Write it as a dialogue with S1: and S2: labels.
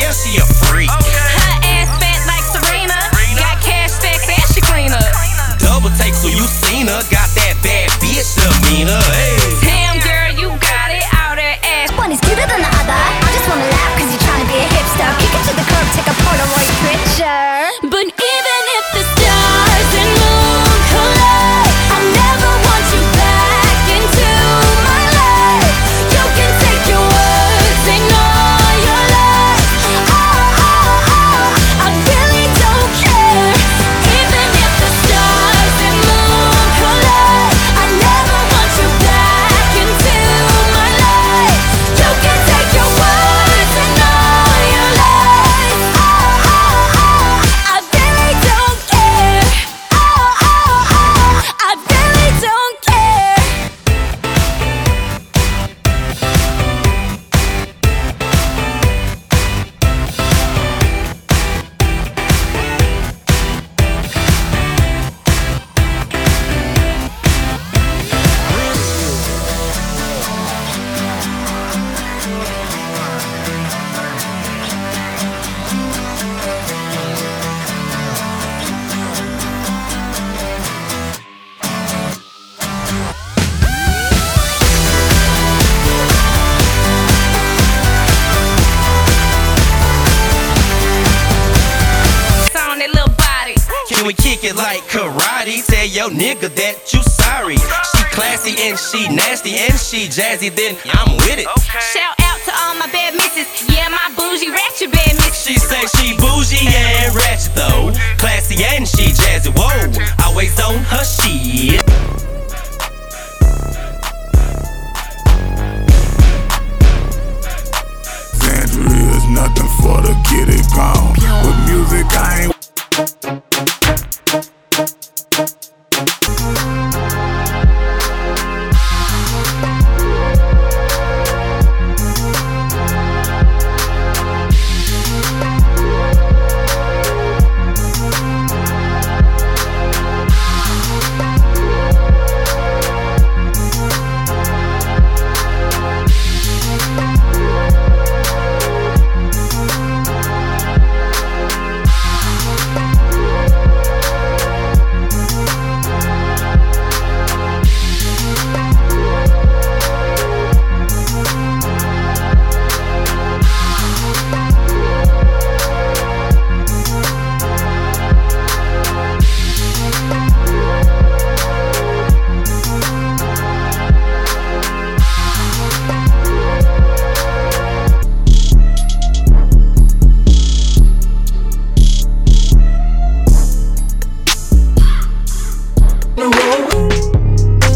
S1: yeah, she a freak.
S2: Her ass fat like Serena. Got cash stacks and she clean up.
S1: Double take, so you seen her. Got that bad bitch demeanor. Hey.
S2: Damn girl, you got it out her ass.
S3: One is cuter than the other. I just wanna laugh cause you're trying to be a hipster. Kick it to the curb, take a Polaroid picture.
S2: But even if the stars and moon collide, I'll never want you back into my life. You can take your words, ignore your lies. I really don't care. Even if the stars and moon collide, I never want you back into my life. You can take your words, ignore your lies. I really don't care. I really don't care. It's on that little body.
S1: Can we kick it like karate? Tell your nigga that you sorry. She classy and she nasty and she jazzy, then I'm with it.
S2: Shout out to all my bad misses. Yeah, my bougie ratchet bad misses.
S1: She say she bougie and ratchet though. Classy and she jazzy, whoa. Always on her shit.
S4: Sandra is nothing for to get it gone. With music, I ain't